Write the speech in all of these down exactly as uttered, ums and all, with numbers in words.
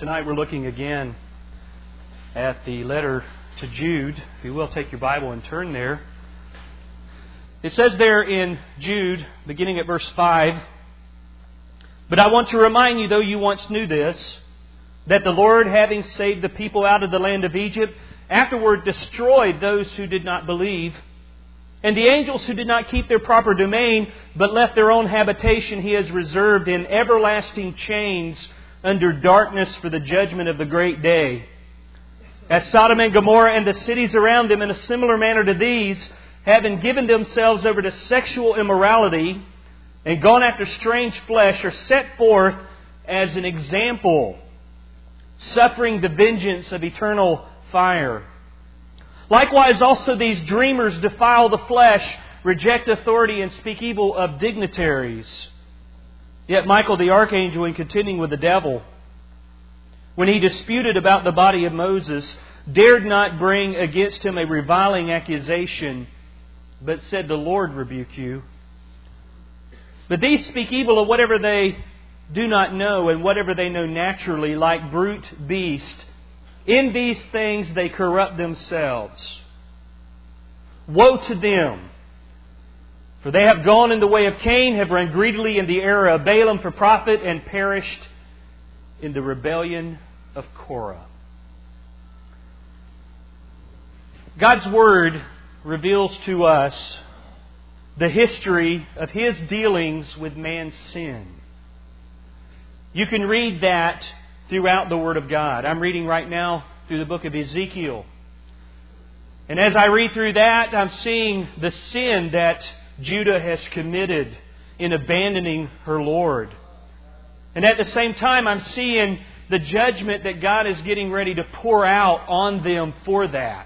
Tonight we're looking again at the letter to Jude. If you will, take your Bible and turn there. It says there in Jude, beginning at verse five, "But I want to remind you, though you once knew this, that the Lord, having saved the people out of the land of Egypt, afterward destroyed those who did not believe. And the angels who did not keep their proper domain, but left their own habitation, He has reserved in everlasting chains under darkness for the judgment of the great day. As Sodom and Gomorrah and the cities around them, in a similar manner to these, having given themselves over to sexual immorality and gone after strange flesh, are set forth as an example, suffering the vengeance of eternal fire. Likewise also these dreamers defile the flesh, reject authority, and speak evil of dignitaries. Yet Michael the archangel, in contending with the devil, when he disputed about the body of Moses, dared not bring against him a reviling accusation, but said, 'The Lord rebuke you.' But these speak evil of whatever they do not know, and whatever they know naturally, like brute beasts. In these things they corrupt themselves. Woe to them! For they have gone in the way of Cain, have run greedily in the error of Balaam for profit, and perished in the rebellion of Korah." God's Word reveals to us the history of His dealings with man's sin. You can read that throughout the Word of God. I'm reading right now through the book of Ezekiel. And as I read through that, I'm seeing the sin that Judah has committed in abandoning her Lord. And at the same time, I'm seeing the judgment that God is getting ready to pour out on them for that.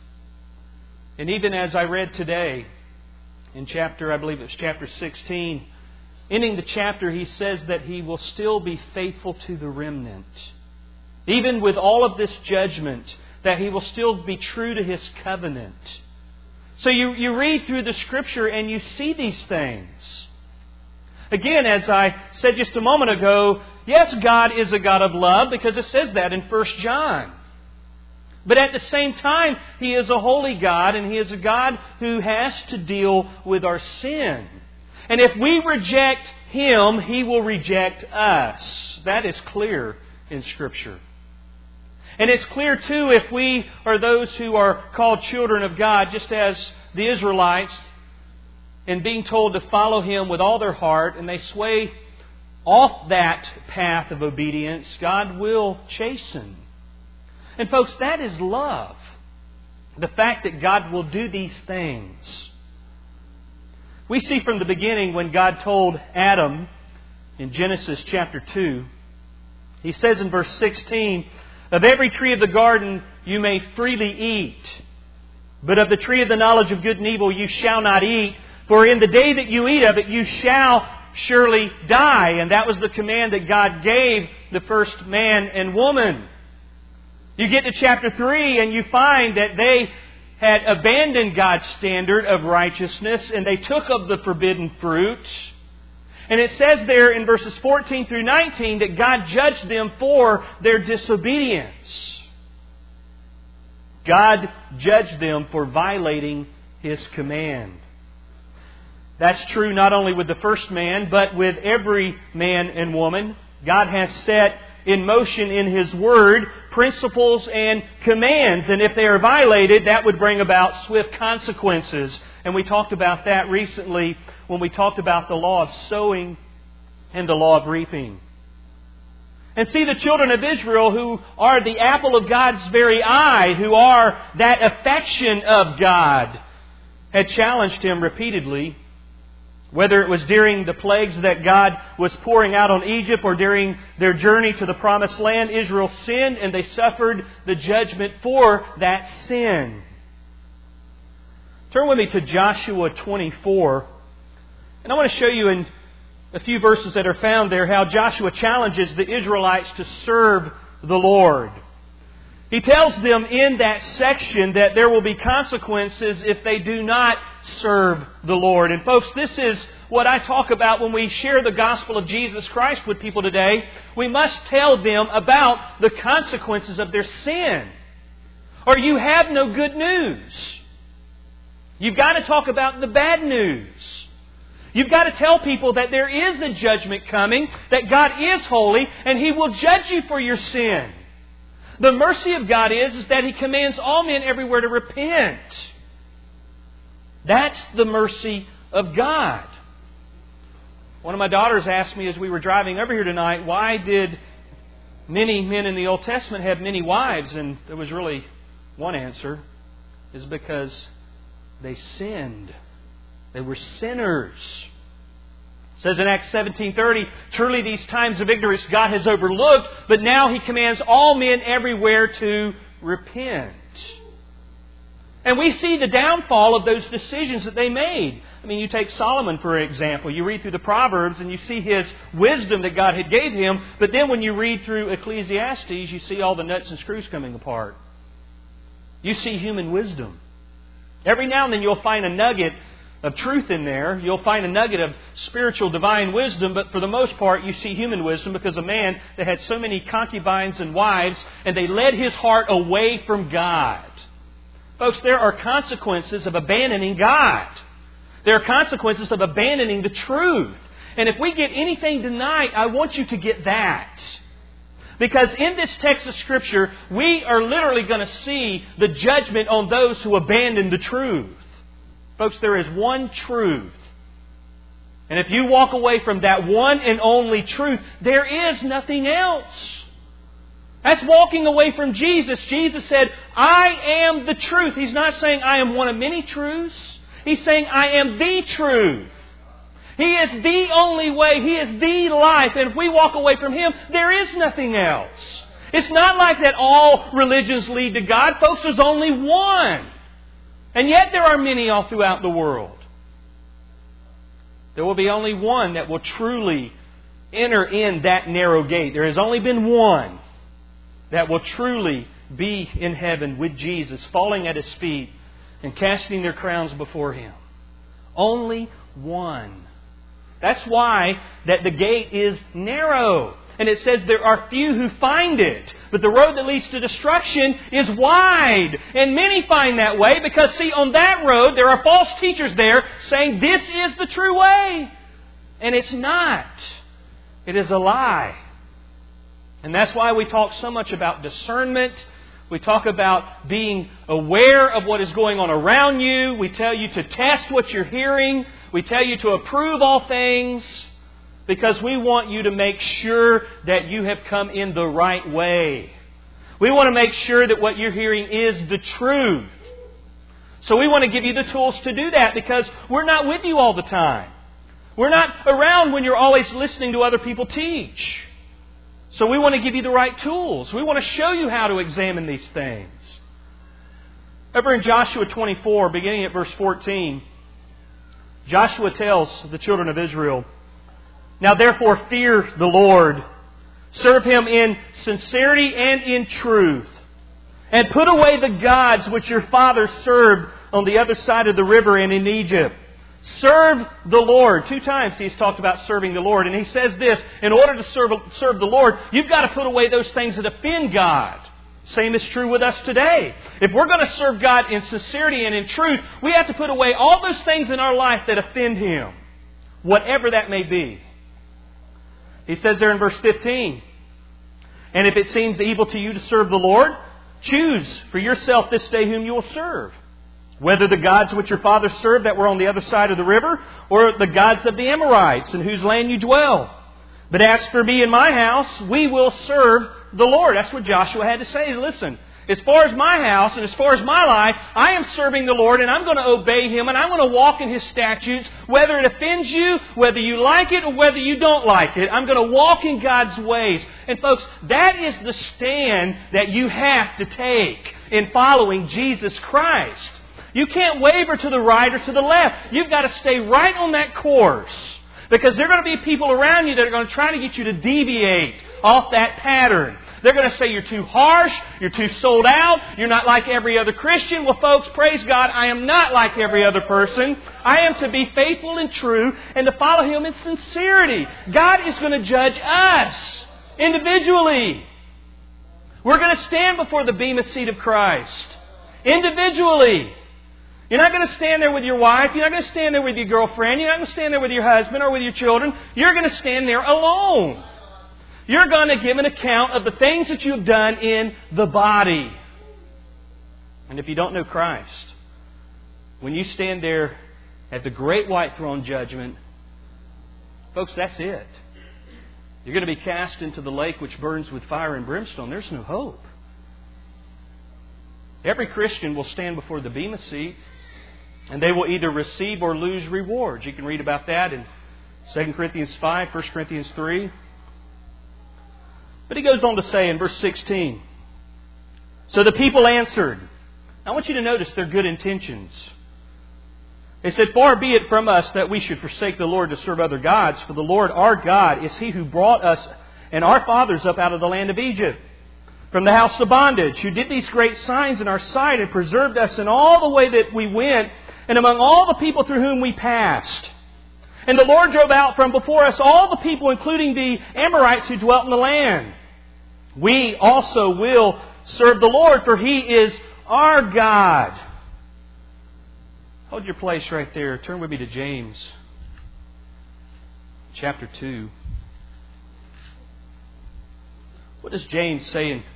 And even as I read today, in chapter, I believe it was chapter sixteen, ending the chapter, he says that He will still be faithful to the remnant. Even with all of this judgment, that He will still be true to His covenant. So you, you read through the Scripture and you see these things. Again, as I said just a moment ago, yes, God is a God of love, because it says that in First John. But at the same time, He is a holy God, and He is a God who has to deal with our sin. And if we reject Him, He will reject us. That is clear in Scripture. And it's clear too if we are those who are called children of God, just as the Israelites, and being told to follow Him with all their heart, and they sway off that path of obedience, God will chasten. And folks, that is love. The fact that God will do these things. We see from the beginning when God told Adam in Genesis chapter two, He says in verse sixteen, "Of every tree of the garden you may freely eat, but of the tree of the knowledge of good and evil you shall not eat, for in the day that you eat of it you shall surely die." And that was the command that God gave the first man and woman. You get to chapter three and you find that they had abandoned God's standard of righteousness, and they took of the forbidden fruit. And it says there in verses fourteen through nineteen that God judged them for their disobedience. God judged them for violating His command. That's true not only with the first man, but with every man and woman. God has set in motion in His Word principles and commands. And if they are violated, that would bring about swift consequences. And we talked about that recently when we talked about the law of sowing and the law of reaping. And see, the children of Israel, who are the apple of God's very eye, who are that affection of God, had challenged Him repeatedly. Whether it was during the plagues that God was pouring out on Egypt or during their journey to the Promised Land, Israel sinned and they suffered the judgment for that sin. Turn with me to Joshua twenty-four. And I want to show you in a few verses that are found there how Joshua challenges the Israelites to serve the Lord. He tells them in that section that there will be consequences if they do not serve the Lord. And folks, this is what I talk about when we share the gospel of Jesus Christ with people today. We must tell them about the consequences of their sin, or you have no good news. You've got to talk about the bad news. You've got to tell people that there is a judgment coming, that God is holy, and He will judge you for your sin. The mercy of God is, is that He commands all men everywhere to repent. That's the mercy of God. One of my daughters asked me as we were driving over here tonight, why did many men in the Old Testament have many wives? And there was really one answer, is because they sinned. They were sinners. It says in Acts seventeen thirty, truly these times of ignorance God has overlooked, but now He commands all men everywhere to repent. And we see the downfall of those decisions that they made. I mean, you take Solomon, for example. You read through the Proverbs and you see his wisdom that God had gave him. But then when you read through Ecclesiastes, you see all the nuts and screws coming apart. You see human wisdom. Every now and then you'll find a nugget of truth in there. You'll find a nugget of spiritual divine wisdom, but for the most part you see human wisdom because a man that had so many concubines and wives, and they led his heart away from God. Folks, there are consequences of abandoning God. There are consequences of abandoning the truth. And if we get anything tonight, I want you to get that. Because in this text of Scripture, we are literally going to see the judgment on those who abandon the truth. Folks, there is one truth. And if you walk away from that one and only truth, there is nothing else. That's walking away from Jesus. Jesus said, I am the truth. He's not saying I am one of many truths. He's saying I am the truth. He is the only way. He is the life. And if we walk away from Him, there is nothing else. It's not like that all religions lead to God. Folks, there's only one. And yet there are many all throughout the world. There will be only one that will truly enter in that narrow gate. There has only been one that will truly be in heaven with Jesus, falling at His feet and casting their crowns before Him. Only one. That's why that the gate is narrow. And it says there are few who find it. But the road that leads to destruction is wide. And many find that way because, see, on that road there are false teachers there saying this is the true way. And it's not. It is a lie. And that's why we talk so much about discernment. We talk about being aware of what is going on around you. We tell you to test what you're hearing. We tell you to approve all things because we want you to make sure that you have come in the right way. We want to make sure that what you're hearing is the truth. So we want to give you the tools to do that because we're not with you all the time. We're not around when you're always listening to other people teach. So we want to give you the right tools. We want to show you how to examine these things. Over in Joshua twenty-four, beginning at verse fourteen, Joshua tells the children of Israel, now therefore fear the Lord, serve Him in sincerity and in truth, and put away the gods which your fathers served on the other side of the river and in Egypt. Serve the Lord. Two times He's talked about serving the Lord. And He says this, in order to serve, serve the Lord, you've got to put away those things that offend God. Same is true with us today. If we're going to serve God in sincerity and in truth, we have to put away all those things in our life that offend Him, whatever that may be. He says there in verse fifteen, and if it seems evil to you to serve the Lord, choose for yourself this day whom you will serve. Whether the gods which your fathers served that were on the other side of the river, or the gods of the Amorites in whose land you dwell. But as for me and my house, we will serve the Lord. That's what Joshua had to say. Listen, as far as my house and as far as my life, I am serving the Lord and I'm going to obey Him and I'm going to walk in His statutes, whether it offends you, whether you like it or whether you don't like it. I'm going to walk in God's ways. And folks, that is the stand that you have to take in following Jesus Christ. You can't waver to the right or to the left. You've got to stay right on that course. Because there are going to be people around you that are going to try to get you to deviate off that pattern. They're going to say you're too harsh, you're too sold out, you're not like every other Christian. Well, folks, praise God, I am not like every other person. I am to be faithful and true and to follow Him in sincerity. God is going to judge us individually. We're going to stand before the bema seat of Christ individually. You're not going to stand there with your wife. You're not going to stand there with your girlfriend. You're not going to stand there with your husband or with your children. You're going to stand there alone. You're going to give an account of the things that you've done in the body. And if you don't know Christ, when you stand there at the great white throne judgment, folks, that's it. You're going to be cast into the lake which burns with fire and brimstone. There's no hope. Every Christian will stand before the bema seat, and they will either receive or lose rewards. You can read about that in Second Corinthians five, First Corinthians three. But he goes on to say in verse sixteen, so the people answered. I want you to notice their good intentions. They said, far be it from us that we should forsake the Lord to serve other gods, for the Lord our God is He who brought us and our fathers up out of the land of Egypt, from the house of bondage, who did these great signs in our sight and preserved us in all the way that we went and among all the people through whom we passed. And the Lord drove out from before us all the people, including the Amorites who dwelt in the land. We also will serve the Lord, for He is our God. Hold your place right there. Turn with me to James chapter two. What does James say in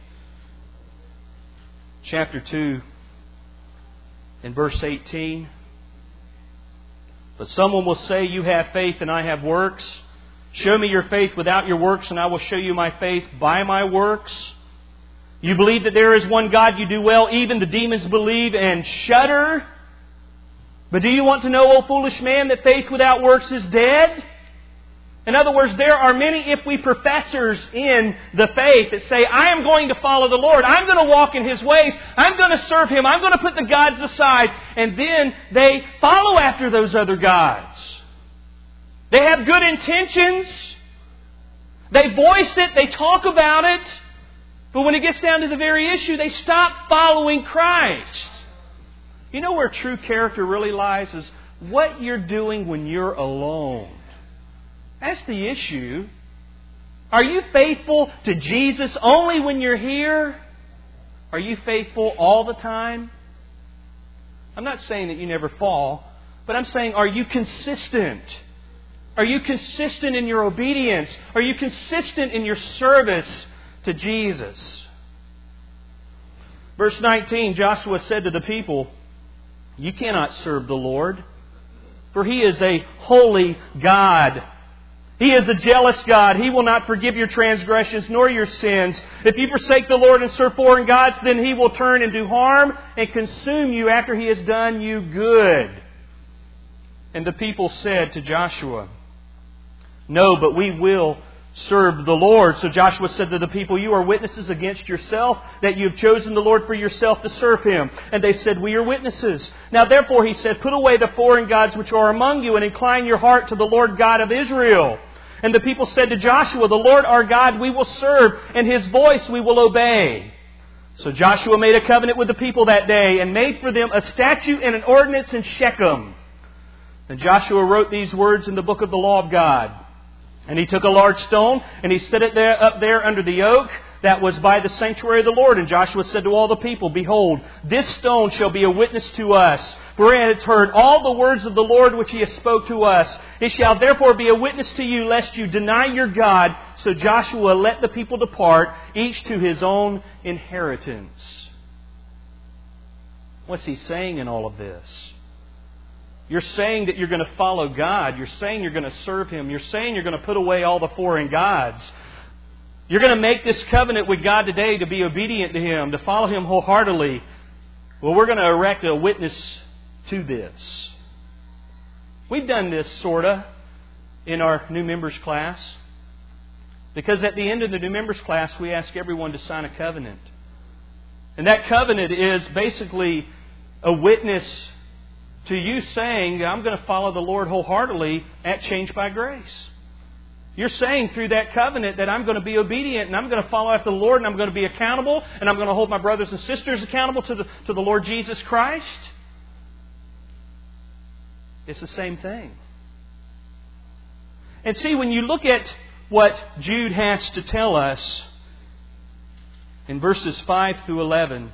chapter two in verse eighteen? But someone will say, you have faith and I have works. Show me your faith without your works and I will show you my faith by my works. You believe that there is one God, you do well. Even the demons believe and shudder. But do you want to know, O foolish man, that faith without works is dead? In other words, there are many if-we professors in the faith that say, I am going to follow the Lord. I'm going to walk in His ways. I'm going to serve Him. I'm going to put the gods aside. And then they follow after those other gods. They have good intentions. They voice it. They talk about it. But when it gets down to the very issue, they stop following Christ. You know where true character really lies? Is what you're doing when you're alone. That's the issue. Are you faithful to Jesus only when you're here? Are you faithful all the time? I'm not saying that you never fall, but I'm saying, are you consistent? Are you consistent in your obedience? Are you consistent in your service to Jesus? Verse nineteen, Joshua said to the people, you cannot serve the Lord, for He is a holy God. He is a jealous God. He will not forgive your transgressions nor your sins. If you forsake the Lord and serve foreign gods, then He will turn and do harm and consume you after He has done you good. And the people said to Joshua, no, but we will serve the Lord. So Joshua said to the people, you are witnesses against yourself that you have chosen the Lord for yourself to serve Him. And they said, we are witnesses. Now therefore, he said, put away the foreign gods which are among you and incline your heart to the Lord God of Israel. And the people said to Joshua, the Lord our God we will serve, and His voice we will obey. So Joshua made a covenant with the people that day and made for them a statute and an ordinance in Shechem. And Joshua wrote these words in the book of the law of God. And he took a large stone and he set it there up there under the oak that was by the sanctuary of the Lord. And Joshua said to all the people, behold, this stone shall be a witness to us. For it has heard all the words of the Lord which He has spoke to us. It shall therefore be a witness to you, lest you deny your God. So Joshua let the people depart, each to his own inheritance. What's he saying in all of this? You're saying that you're going to follow God. You're saying you're going to serve Him. You're saying you're going to put away all the foreign gods. You're going to make this covenant with God today to be obedient to Him, to follow Him wholeheartedly. Well, we're going to erect a witness to this. We've done this, sort of, in our new members class. Because at the end of the new members class, we ask everyone to sign a covenant. And that covenant is basically a witness to you saying, I'm going to follow the Lord wholeheartedly at Change by Grace. You're saying through that covenant that I'm going to be obedient and I'm going to follow after the Lord and I'm going to be accountable and I'm going to hold my brothers and sisters accountable to the, to the Lord Jesus Christ. It's the same thing. And see, when you look at what Jude has to tell us in verses five through eleven,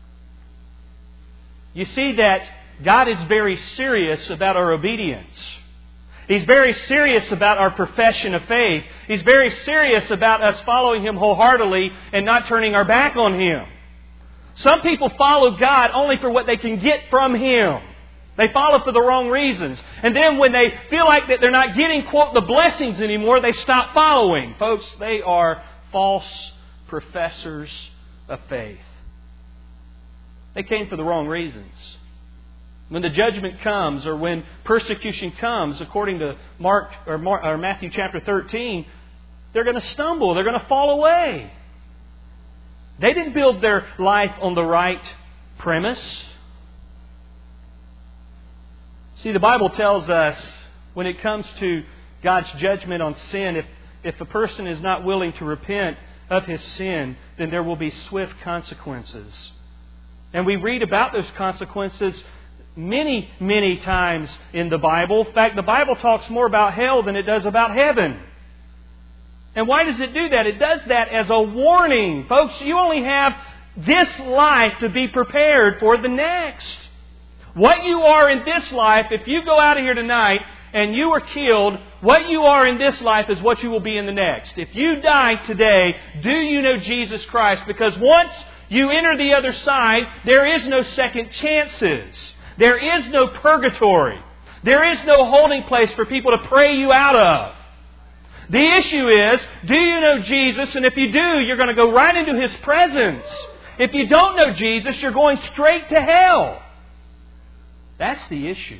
you see that God is very serious about our obedience. He's very serious about our profession of faith. He's very serious about us following Him wholeheartedly and not turning our back on Him. Some people follow God only for what they can get from Him. They follow for the wrong reasons. And then when they feel like that they're not getting, quote, the blessings anymore, they stop following. Folks, they are false professors of faith. They came for the wrong reasons. When the judgment comes or when persecution comes, according to Mark or, Mark, or Matthew chapter thirteen, they're going to stumble. They're going to fall away. They didn't build their life on the right premise. See, the Bible tells us when it comes to God's judgment on sin, if, if a person is not willing to repent of his sin, then there will be swift consequences. And we read about those consequences many, many times in the Bible. In fact, the Bible talks more about hell than it does about heaven. And why does it do that? It does that as a warning. Folks, you only have this life to be prepared for the next. What you are in this life, if you go out of here tonight and you are killed, what you are in this life is what you will be in the next. If you die today, do you know Jesus Christ? Because once you enter the other side, there is no second chances. There is no purgatory. There is no holding place for people to pray you out of. The issue is, do you know Jesus? And if you do, you're going to go right into His presence. If you don't know Jesus, you're going straight to hell. That's the issue.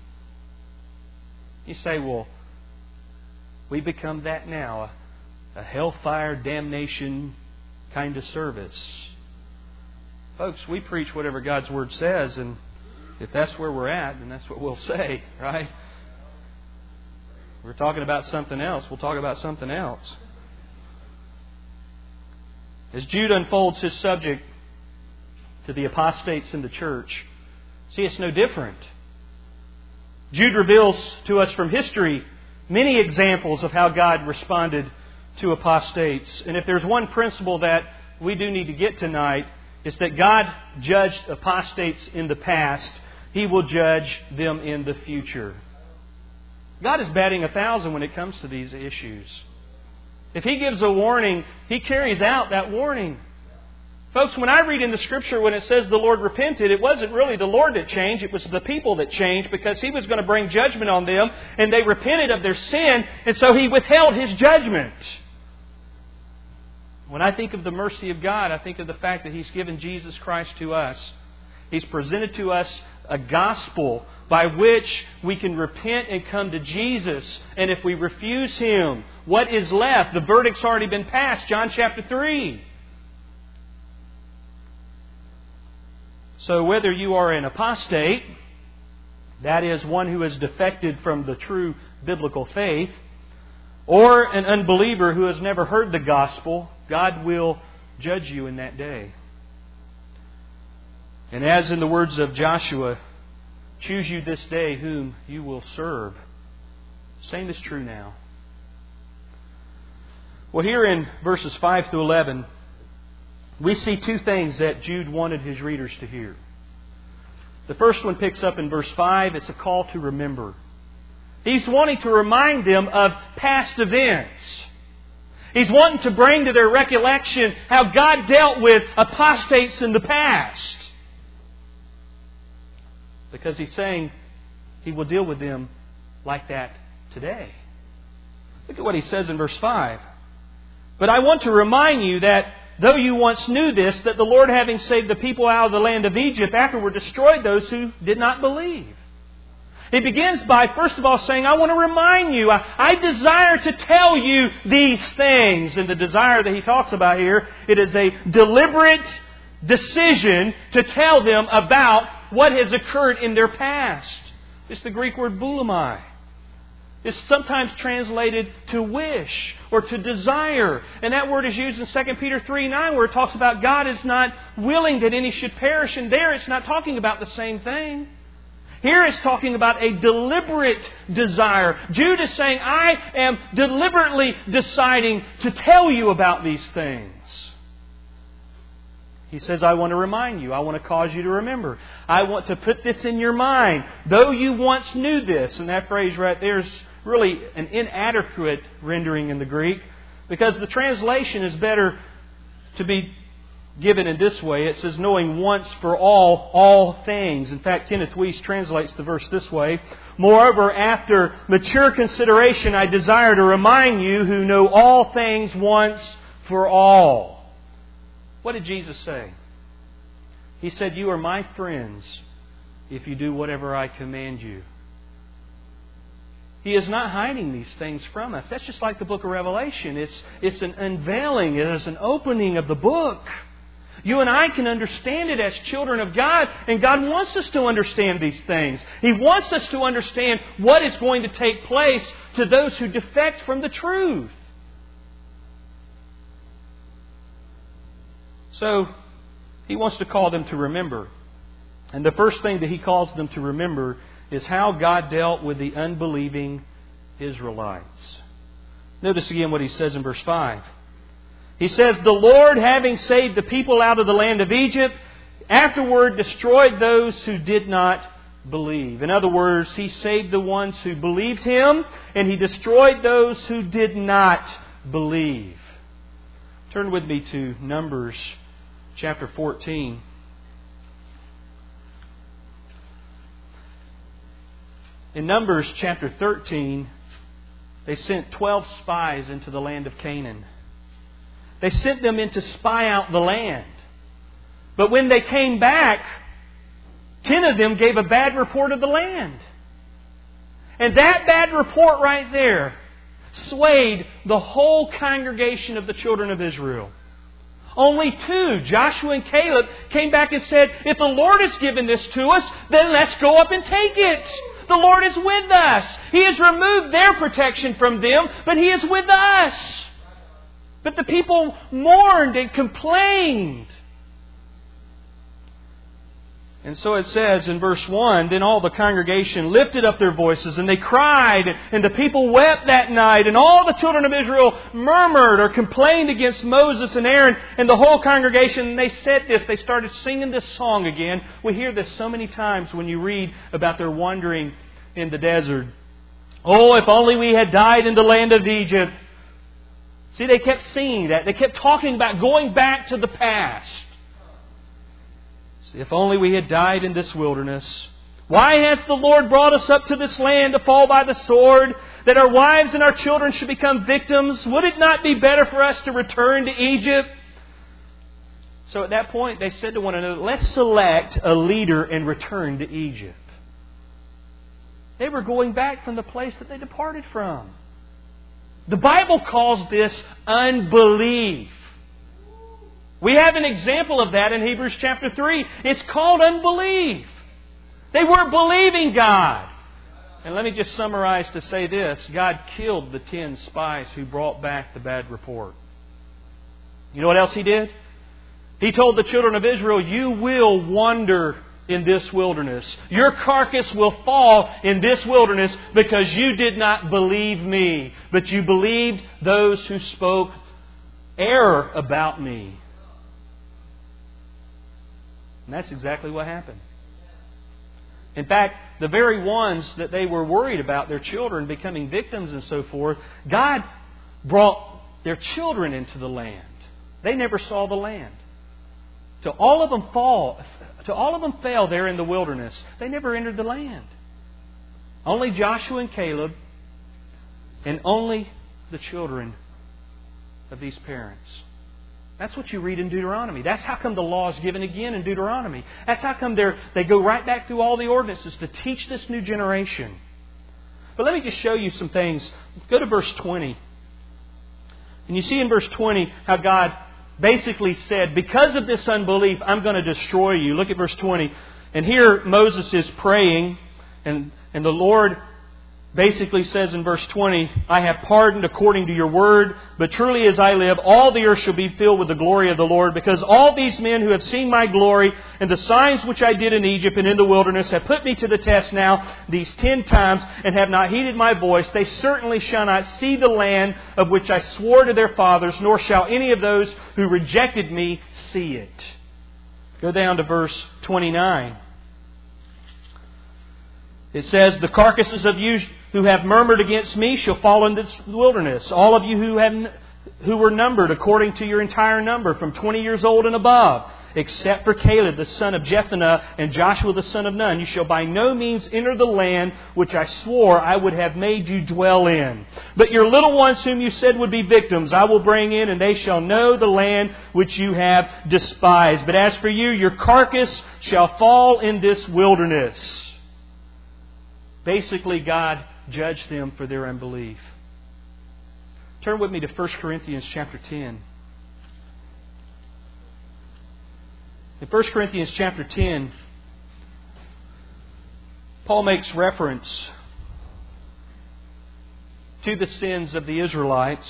You say, well, we become that now, a, a hellfire damnation kind of service. Folks, we preach whatever God's Word says, and if that's where we're at, then that's what we'll say, right? We're talking about something else, we'll talk about something else. As Jude unfolds his subject to the apostates in the church, see, it's no different. Jude reveals to us from history many examples of how God responded to apostates. And if there's one principle that we do need to get tonight, it's that God judged apostates in the past. He will judge them in the future. God is batting a thousand when it comes to these issues. If He gives a warning, He carries out that warning. Folks, when I read in the Scripture when it says the Lord repented, it wasn't really the Lord that changed, it was the people that changed because He was going to bring judgment on them and they repented of their sin, and so He withheld His judgment. When I think of the mercy of God, I think of the fact that He's given Jesus Christ to us. He's presented to us a gospel by which we can repent and come to Jesus. And if we refuse Him, what is left? The verdict's already been passed. John chapter three. So whether you are an apostate, that is one who has defected from the true biblical faith, or an unbeliever who has never heard the gospel, God will judge you in that day. And as in the words of Joshua, choose you this day whom you will serve. Same is true now. Well, here in verses five through eleven, we see two things that Jude wanted his readers to hear. The first one picks up in verse five. It's a call to remember. He's wanting to remind them of past events. He's wanting to bring to their recollection how God dealt with apostates in the past. Because He's saying He will deal with them like that today. Look at what He says in verse five. But I want to remind you that though you once knew this, that the Lord, having saved the people out of the land of Egypt, afterward destroyed those who did not believe. He begins by, first of all, saying, I want to remind you, I, I desire to tell you these things. And the desire that he talks about here, it is a deliberate decision to tell them about what has occurred in their past. It's the Greek word boulimai. is sometimes translated to wish or to desire. And that word is used in Second Peter three nine where it talks about God is not willing that any should perish. And there it's not talking about the same thing. Here it's talking about a deliberate desire. Jude is saying, I am deliberately deciding to tell you about these things. He says, I want to remind you. I want to cause you to remember. I want to put this in your mind. Though you once knew this. And that phrase right there is really an inadequate rendering in the Greek. Because the translation is better to be given in this way. It says, knowing once for all, all things. In fact, Kenneth Wuest translates the verse this way. Moreover, after mature consideration, I desire to remind you who know all things once for all. What did Jesus say? He said, you are my friends if you do whatever I command you. He is not hiding these things from us. That's just like the book of Revelation. It's, it's an unveiling. It is an opening of the book. You and I can understand it as children of God, and God wants us to understand these things. He wants us to understand what is going to take place to those who defect from the truth. So, He wants to call them to remember. And the first thing that He calls them to remember is how God dealt with the unbelieving Israelites. Notice again what He says in verse five. He says, the Lord, having saved the people out of the land of Egypt, afterward destroyed those who did not believe. In other words, He saved the ones who believed Him, and He destroyed those who did not believe. Turn with me to Numbers chapter fourteen. In Numbers chapter thirteen, they sent twelve spies into the land of Canaan. They sent them in to spy out the land. But when they came back, ten of them gave a bad report of the land. And that bad report right there swayed the whole congregation of the children of Israel. Only two, Joshua and Caleb, came back and said, if the Lord has given this to us, then let's go up and take it. The Lord is with us. He has removed their protection from them, but He is with us. But the people mourned and complained. And so it says in verse one, then all the congregation lifted up their voices and they cried, and the people wept that night, and all the children of Israel murmured or complained against Moses and Aaron and the whole congregation. And they said this, they started singing this song again. We hear this so many times when you read about their wandering in the desert. Oh, if only we had died in the land of Egypt. See, they kept singing that. They kept talking about going back to the past. See, if only we had died in this wilderness. Why has the Lord brought us up to this land to fall by the sword, that our wives and our children should become victims? Would it not be better for us to return to Egypt? So at that point, they said to one another, let's select a leader and return to Egypt. They were going back from the place that they departed from. The Bible calls this unbelief. We have an example of that in Hebrews chapter three. It's called unbelief. They weren't believing God. And let me just summarize to say this. God killed the ten spies who brought back the bad report. You know what else He did? He told the children of Israel, you will wander in this wilderness. Your carcass will fall in this wilderness because you did not believe me, but you believed those who spoke error about me. And that's exactly what happened. In fact, the very ones that they were worried about, their children becoming victims and so forth, God brought their children into the land. They never saw the land. To all of them fall, to all of them fell there in the wilderness. They never entered the land. Only Joshua and Caleb, and only the children of these parents. That's what you read in Deuteronomy. That's how come the law is given again in Deuteronomy. That's how come they they go right back through all the ordinances to teach this new generation. But let me just show you some things. Go to verse twenty. And you see in verse twenty how God basically said, because of this unbelief, I'm going to destroy you. Look at verse twenty. And here Moses is praying, and, and the Lord basically says in verse twenty, I have pardoned according to your word, but truly as I live, all the earth shall be filled with the glory of the Lord, because all these men who have seen my glory and the signs which I did in Egypt and in the wilderness have put me to the test now these ten times and have not heeded my voice. They certainly shall not see the land of which I swore to their fathers, nor shall any of those who rejected me see it. Go down to verse twenty-nine. It says, the carcasses of you who have murmured against me shall fall into the wilderness. All of you who have who were numbered according to your entire number, from twenty years old and above, except for Caleb the son of Jephunneh and Joshua the son of Nun, you shall by no means enter the land which I swore I would have made you dwell in. But your little ones whom you said would be victims, I will bring in, and they shall know the land which you have despised. But as for you, your carcass shall fall in this wilderness. Basically, God judged them for their unbelief. Turn with me to First Corinthians chapter ten. In First Corinthians chapter ten, Paul makes reference to the sins of the Israelites.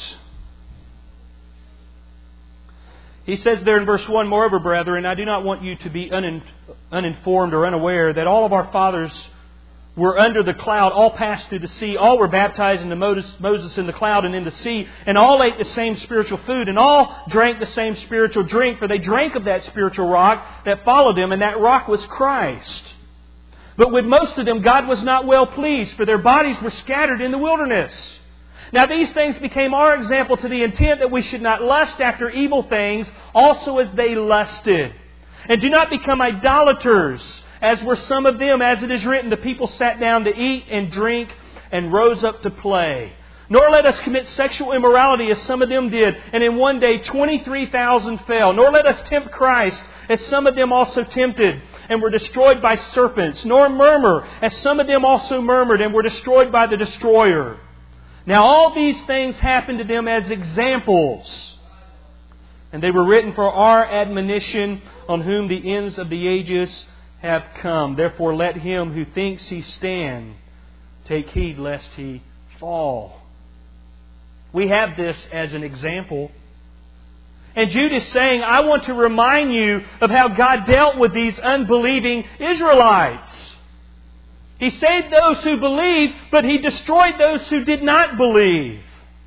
He says there in verse one, moreover, brethren, I do not want you to be unin- uninformed or unaware that all of our fathers were under the cloud, all passed through the sea, all were baptized into Moses in the cloud and in the sea, and all ate the same spiritual food, and all drank the same spiritual drink, for they drank of that spiritual rock that followed them, and that rock was Christ. But with most of them God was not well pleased, for their bodies were scattered in the wilderness. Now these things became our example, to the intent that we should not lust after evil things, also as they lusted. And do not become idolaters, as were some of them, as it is written, the people sat down to eat and drink and rose up to play. Nor let us commit sexual immorality as some of them did, and in one day twenty-three thousand fell. Nor let us tempt Christ, as some of them also tempted and were destroyed by serpents. Nor murmur, as some of them also murmured and were destroyed by the destroyer. Now all these things happened to them as examples, and they were written for our admonition, on whom the ends of the ages have come. Therefore let him who thinks he stand take heed lest he fall. We have this as an example. And Jude is saying, I want to remind you of how God dealt with these unbelieving Israelites. He saved those who believed, but He destroyed those who did not believe.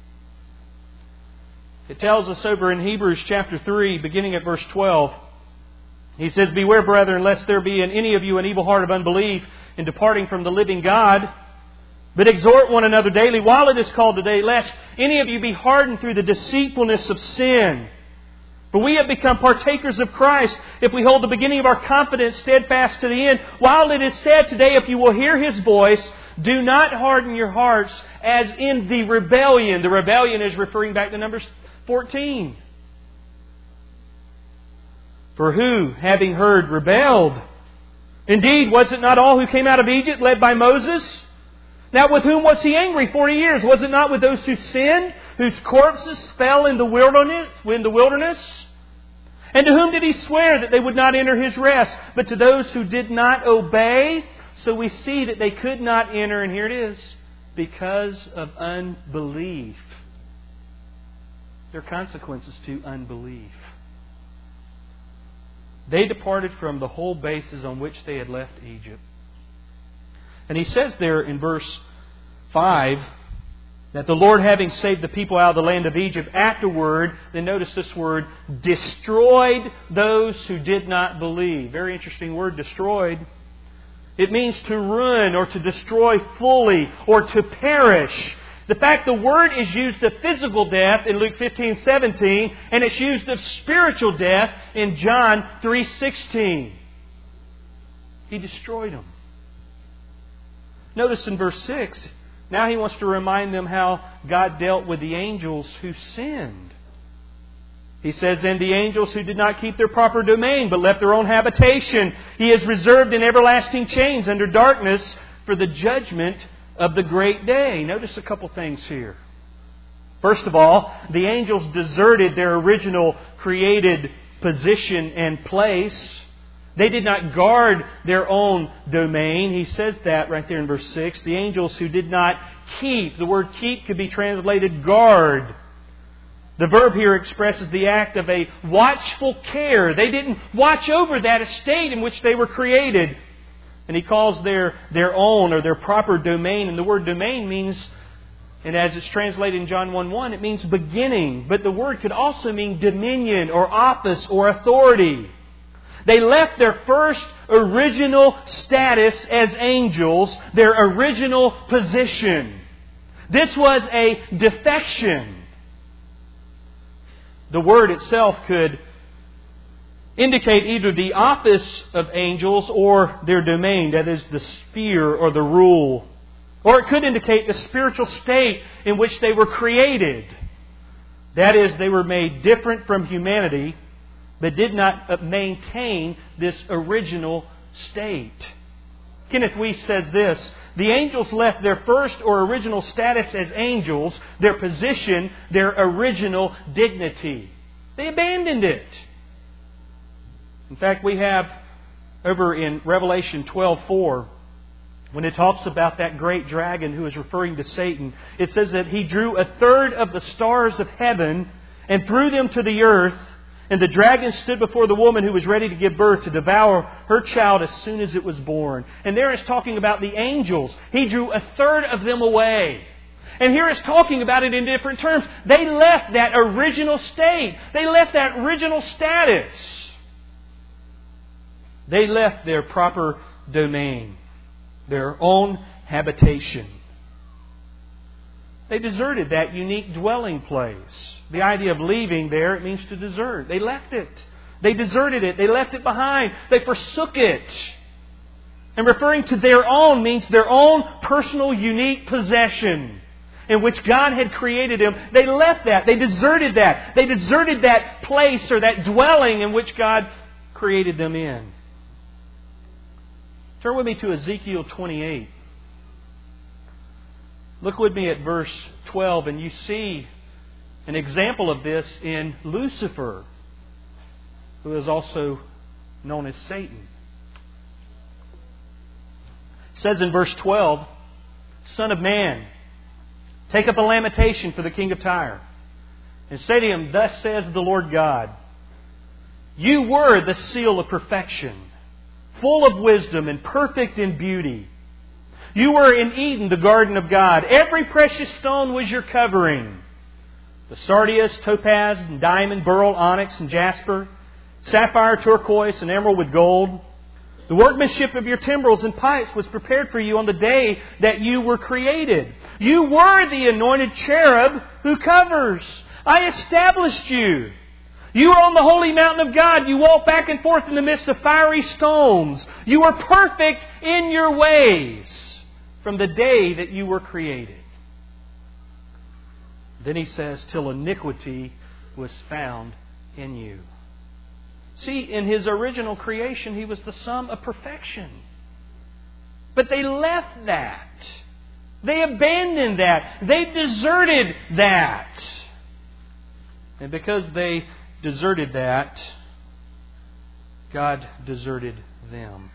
It tells us over in Hebrews chapter three, beginning at verse twelve, he says, beware, brethren, lest there be in any of you an evil heart of unbelief in departing from the living God. But exhort one another daily while it is called today, lest any of you be hardened through the deceitfulness of sin. For we have become partakers of Christ if we hold the beginning of our confidence steadfast to the end. While it is said today, if you will hear His voice, do not harden your hearts as in the rebellion. The rebellion is referring back to Numbers fourteen. For who, having heard, rebelled? Indeed, was it not all who came out of Egypt led by Moses? Now with whom was He angry forty years? Was it not with those who sinned, whose corpses fell in the wilderness? In the wilderness? And to whom did He swear that they would not enter His rest? But to those who did not obey. So we see that they could not enter, and here it is, because of unbelief. There are consequences to unbelief. They departed from the whole basis on which they had left Egypt. And he says there in verse five that the Lord, having saved the people out of the land of Egypt, afterward, then notice this word, destroyed those who did not believe. Very interesting word, destroyed. It means to ruin or to destroy fully or to perish. The fact the word is used of physical death in Luke fifteen seventeen, and it's used of spiritual death in John three sixteen. He destroyed them. Notice in verse six, now He wants to remind them how God dealt with the angels who sinned. He says, and the angels who did not keep their proper domain, but left their own habitation, He has reserved in everlasting chains under darkness for the judgment of the great day. Notice a couple things here. First of all, the angels deserted their original created position and place. They did not guard their own domain. He says that right there in verse six. The angels who did not keep. The word keep could be translated guard. The verb here expresses the act of a watchful care. They didn't watch over that estate in which they were created. And He calls their, their own or their proper domain. And the word domain means, and as it's translated in John one one, it means beginning. But the word could also mean dominion or office or authority. They left their first original status as angels, their original position. This was a defection. The word itself could indicate either the office of angels or their domain, that is the sphere or the rule. Or it could indicate the spiritual state in which they were created. That is, they were made different from humanity, but did not maintain this original state. Kenneth Wuest says this: the angels left their first or original status as angels, their position, their original dignity. They abandoned it. In fact, we have over in Revelation twelve four, when it talks about that great dragon who is referring to Satan, it says that he drew a third of the stars of heaven and threw them to the earth. And the dragon stood before the woman who was ready to give birth to devour her child as soon as it was born. And there is talking about the angels. He drew a third of them away. And here it's talking about it in different terms. They left that original state. They left that original status. They left their proper domain, their own habitation. They deserted that unique dwelling place. The idea of leaving there, it means to desert. They left it. They deserted it. They left it behind. They forsook it. And referring to their own means their own personal, unique possession in which God had created them. They left that. They deserted that. They deserted that place or that dwelling in which God created them in. Turn with me to Ezekiel twenty-eight. Look with me at verse twelve, and you see an example of this in Lucifer, who is also known as Satan. It says in verse twelve, Son of man, take up a lamentation for the king of Tyre, and say to him, Thus says the Lord God, You were the seal of perfection, full of wisdom and perfect in beauty. You were in Eden, the garden of God. Every precious stone was your covering. The sardius, topaz, and diamond, beryl, onyx, and jasper, sapphire, turquoise, and emerald with gold. The workmanship of your timbrels and pipes was prepared for you on the day that you were created. You were the anointed cherub who covers. I established you. You are on the holy mountain of God. You walk back and forth in the midst of fiery stones. You are perfect in your ways from the day that you were created. Then he says, till iniquity was found in you. See, in His original creation, He was the sum of perfection. But they left that. They abandoned that. They deserted that. And because they deserted that, God deserted them.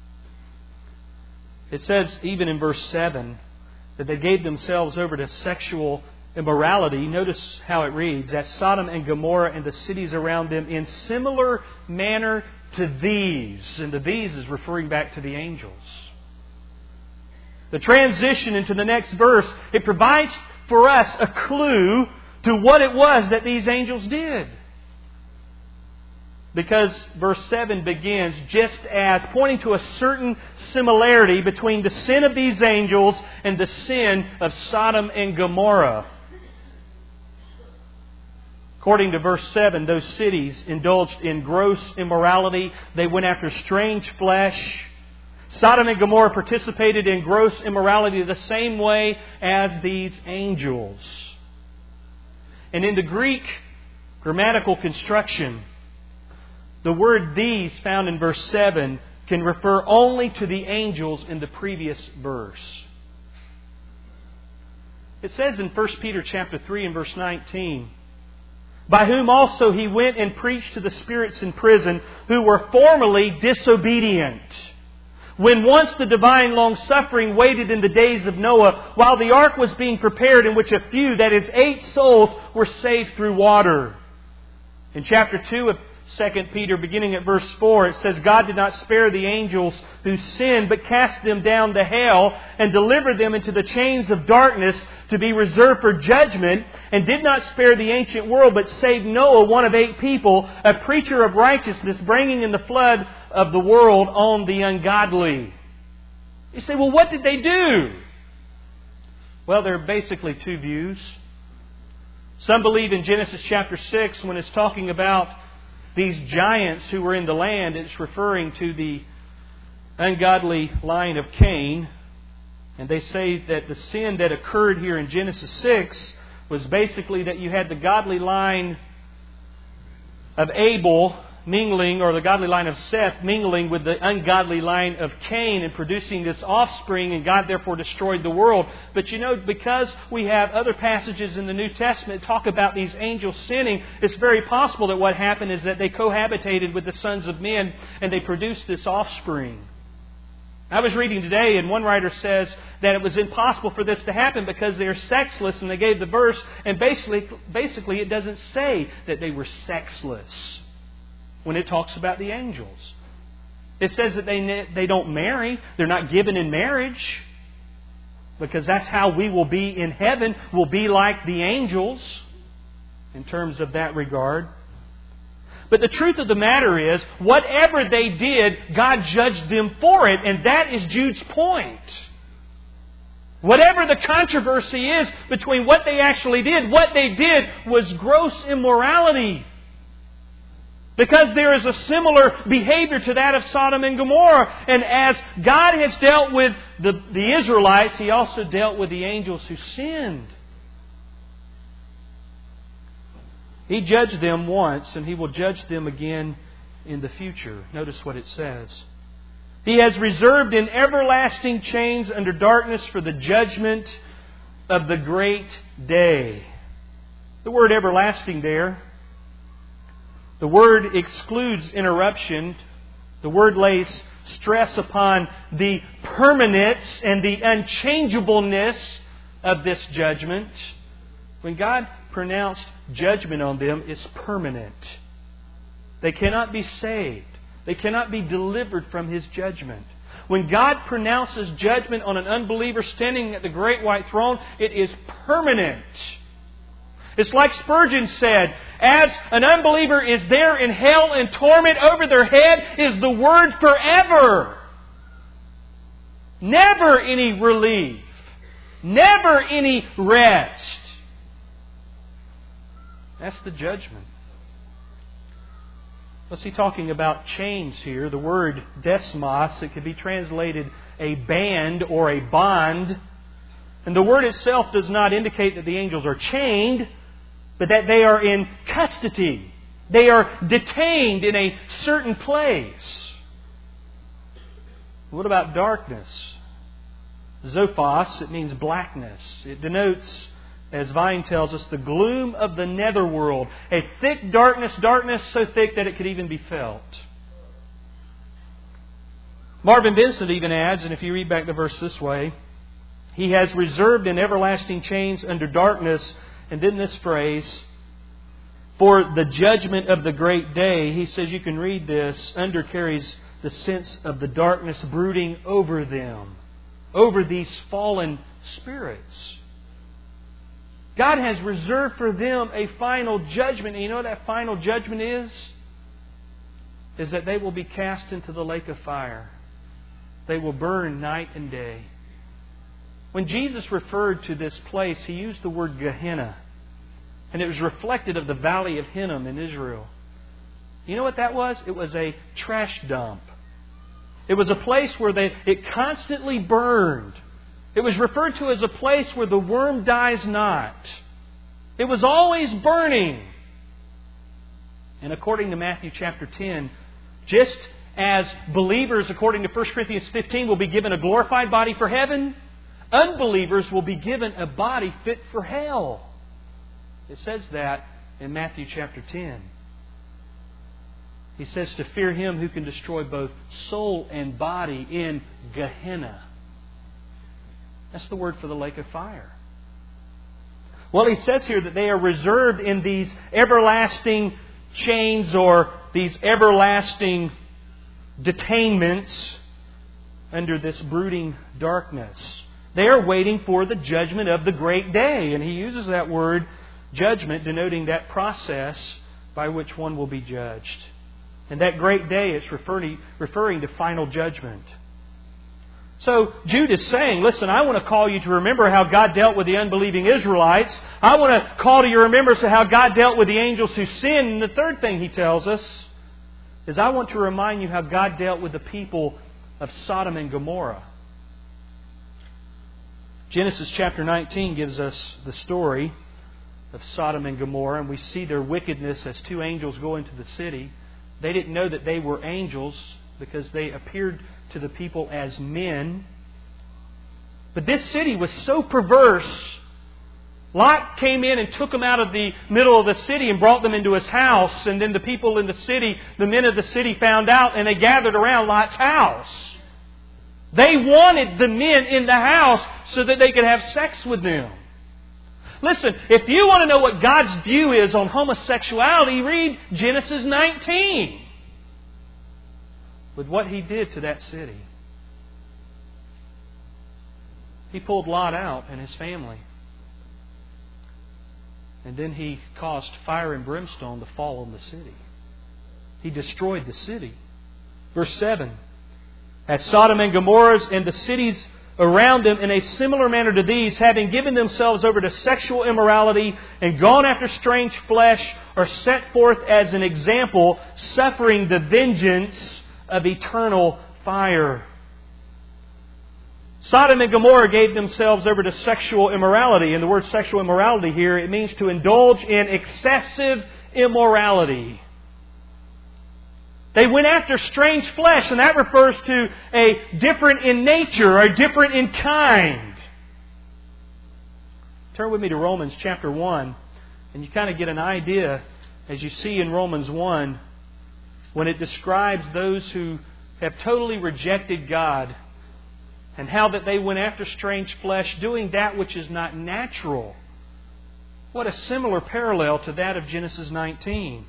It says, even in verse seven, that they gave themselves over to sexual immorality. Notice how it reads, as Sodom and Gomorrah and the cities around them in similar manner to these. And the these is referring back to the angels. The transition into the next verse, it provides for us a clue to what it was that these angels did. Because verse seven begins just as pointing to a certain similarity between the sin of these angels and the sin of Sodom and Gomorrah. According to verse seven, those cities indulged in gross immorality. They went after strange flesh. Sodom and Gomorrah participated in gross immorality the same way as these angels. And in the Greek grammatical construction, the word these found in verse seven can refer only to the angels in the previous verse. It says in First Peter chapter three and verse nineteen, by whom also He went and preached to the spirits in prison, who were formerly disobedient, when once the divine long-suffering waited in the days of Noah, while the ark was being prepared, in which a few, that is, eight souls, were saved through water. In chapter two of Second Peter, beginning at verse four, it says, God did not spare the angels who sinned, but cast them down to hell and delivered them into the chains of darkness to be reserved for judgment, and did not spare the ancient world, but saved Noah, one of eight people, a preacher of righteousness, bringing in the flood of the world on the ungodly. You say, well, what did they do? Well, there are basically two views. Some believe in Genesis chapter six, when it's talking about these giants who were in the land, it's referring to the ungodly line of Cain. And they say that the sin that occurred here in Genesis six was basically that you had the godly line of Abel mingling, or the godly line of Seth mingling with the ungodly line of Cain and producing this offspring, and God therefore destroyed the world. But you know, because we have other passages in the New Testament that talk about these angels sinning, it's very possible that what happened is that they cohabitated with the sons of men and they produced this offspring. I was reading today, and one writer says that it was impossible for this to happen because they are sexless, and they gave the verse, and basically, basically it doesn't say that they were sexless when it talks about the angels. It says that they they don't marry. They're not given in marriage, because that's how we will be in heaven. We'll be like the angels in terms of that regard. But the truth of the matter is, whatever they did, God judged them for it. And that is Jude's point. Whatever the controversy is between what they actually did, what they did was gross immorality. Because there is a similar behavior to that of Sodom and Gomorrah. And as God has dealt with the, the Israelites, He also dealt with the angels who sinned. He judged them once, and He will judge them again in the future. Notice what it says. He has reserved in everlasting chains under darkness for the judgment of the great day. The word everlasting there, the word excludes interruption. The word lays stress upon the permanence and the unchangeableness of this judgment. When God pronounced judgment on them, it's permanent. They cannot be saved. They cannot be delivered from His judgment. When God pronounces judgment on an unbeliever standing at the great white throne, it is permanent. It's like Spurgeon said, as an unbeliever is there in hell and torment over their head, is the word forever. Never any relief. Never any rest. That's the judgment. What's he talking about? Chains here. The word desmos, it could be translated a band or a bond. And the word itself does not indicate that the angels are chained, but that they are in custody. They are detained in a certain place. What about darkness? Zophos, it means blackness. It denotes, as Vine tells us, the gloom of the netherworld. A thick darkness, darkness so thick that it could even be felt. Marvin Vincent even adds, and if you read back the verse this way, He has reserved in everlasting chains under darkness, and then this phrase, for the judgment of the great day. He says you can read this, under carries the sense of the darkness brooding over them, over these fallen spirits. God has reserved for them a final judgment. And you know what that final judgment is? Is that they will be cast into the lake of fire. They will burn night and day. When Jesus referred to this place, He used the word Gehenna. And it was reflected of the valley of Hinnom in Israel. You know what that was? It was a trash dump. It was a place where they, it constantly burned. It was referred to as a place where the worm dies not. It was always burning. And according to Matthew chapter ten, just as believers, according to First Corinthians fifteen, will be given a glorified body for heaven, unbelievers will be given a body fit for hell. It says that in Matthew chapter ten. He says to fear Him who can destroy both soul and body in Gehenna. That's the word for the lake of fire. Well, He says here that they are reserved in these everlasting chains or these everlasting detainments under this brooding darkness. They are waiting for the judgment of the great day. And He uses that word judgment denoting that process by which one will be judged. And that great day, it's referring, referring to final judgment. So Jude is saying, listen, I want to call you to remember how God dealt with the unbelieving Israelites. I want to call to your remembrance to how God dealt with the angels who sinned. And the third thing he tells us is I want to remind you how God dealt with the people of Sodom and Gomorrah. Genesis chapter nineteen gives us the story of Sodom and Gomorrah, and we see their wickedness as two angels go into the city. They didn't know that they were angels because they appeared to the people as men. But this city was so perverse. Lot came in and took them out of the middle of the city and brought them into his house. And then the people in the city, the men of the city found out and they gathered around Lot's house. They wanted the men in the house so that they could have sex with them. Listen, if you want to know what God's view is on homosexuality, read Genesis nineteen. With what He did to that city. He pulled Lot out and his family. And then He caused fire and brimstone to fall on the city. He destroyed the city. Verse seven. As Sodom and Gomorrah and the cities around them in a similar manner to these, having given themselves over to sexual immorality and gone after strange flesh, are set forth as an example, suffering the vengeance of eternal fire. Sodom and Gomorrah gave themselves over to sexual immorality. And the word sexual immorality here, it means to indulge in excessive immorality. They went after strange flesh, and that refers to a different in nature, or different in kind. Turn with me to Romans chapter one, and you kind of get an idea, as you see in Romans one, when it describes those who have totally rejected God, and how that they went after strange flesh, doing that which is not natural. What a similar parallel to that of Genesis nineteen.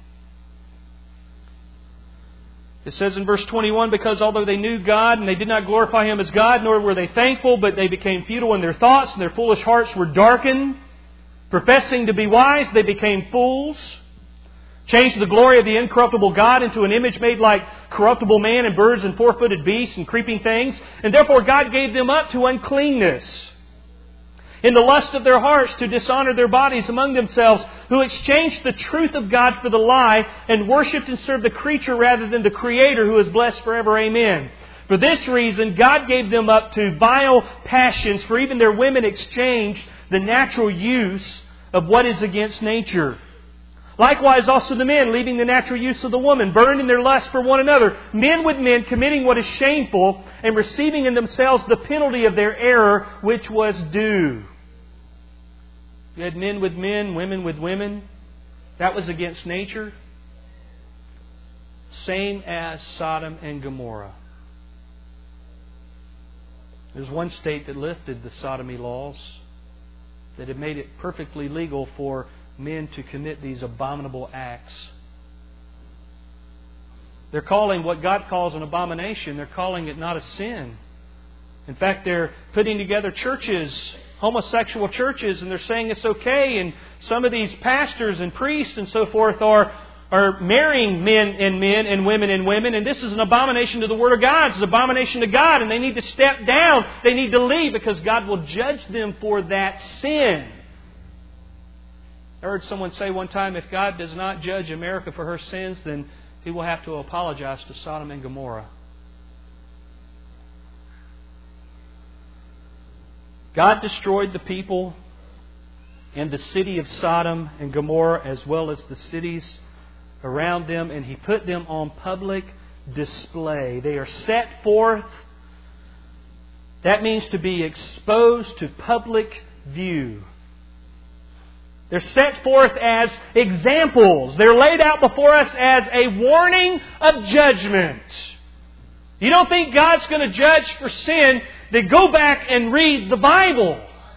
It says in verse twenty-one, because although they knew God and they did not glorify Him as God, nor were they thankful, but they became futile in their thoughts, and their foolish hearts were darkened. Professing to be wise, they became fools. Changed the glory of the incorruptible God into an image made like corruptible man and birds and four-footed beasts and creeping things. And therefore God gave them up to uncleanness, in the lust of their hearts, to dishonor their bodies among themselves, who exchanged the truth of God for the lie, and worshipped and served the creature rather than the Creator, who is blessed forever. Amen. For this reason, God gave them up to vile passions, for even their women exchanged the natural use of what is against nature. Likewise also the men, leaving the natural use of the woman, burned in their lust for one another, men with men, committing what is shameful, and receiving in themselves the penalty of their error, which was due. You had men with men, women with women. That was against nature. Same as Sodom and Gomorrah. There's one state that lifted the sodomy laws, that had made it perfectly legal for men to commit these abominable acts. They're calling what God calls an abomination, they're calling it not a sin. In fact, they're putting together churches, homosexual churches, and they're saying it's okay. And some of these pastors and priests and so forth are, are marrying men and men and women and women. And this is an abomination to the Word of God. It's an abomination to God. And they need to step down. They need to leave because God will judge them for that sin. I heard someone say one time, if God does not judge America for her sins, then He will have to apologize to Sodom and Gomorrah. God destroyed the people in the city of Sodom and Gomorrah as well as the cities around them, and He put them on public display. They are set forth. That means to be exposed to public view. They're set forth as examples. They're laid out before us as a warning of judgment. You don't think God's going to judge for sin, then go back and read the Bible.